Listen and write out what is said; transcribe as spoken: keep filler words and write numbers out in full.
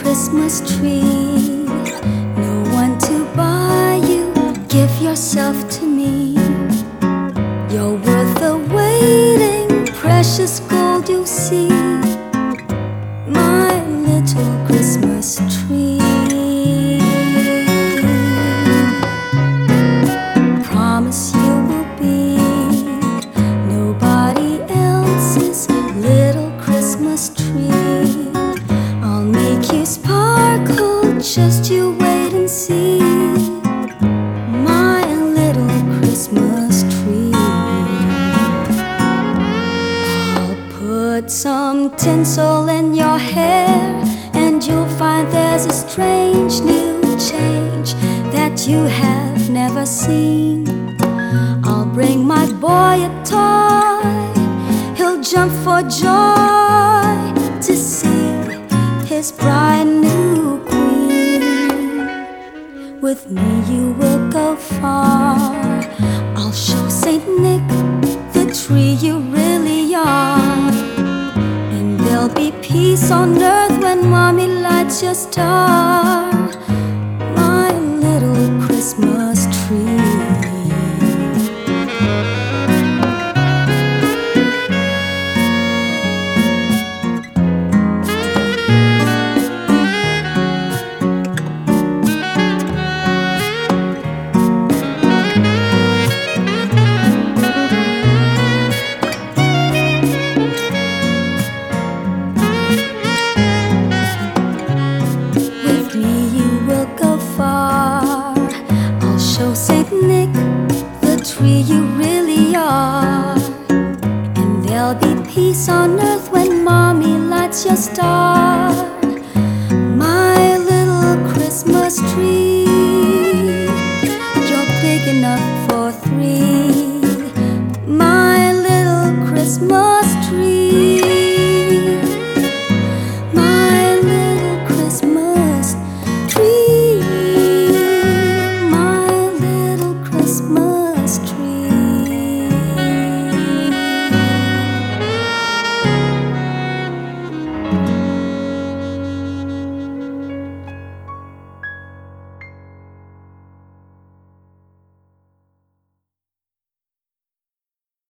Christmas tree. No one to buy you, give yourself to me. You're worth the waiting, precious gold you see. My little Christmas tree. Promise you will be nobody else's little Christmas tree. I'll make you sparkle, just you wait and see. My little Christmas tree. I'll put some tinsel in your hair, and you'll find there's a strange new change that you have never seen. I'll bring my boy a toy, he'll jump for joy to see his bride new queen. With me you will go far, I'll show Saint Nick the tree you really are. And there'll be peace on earth when Mommy lights your star. My little Christmas tree. Saint Nick, the tree you really are. And there'll be peace on earth when Mommy lights your star. My little Christmas tree.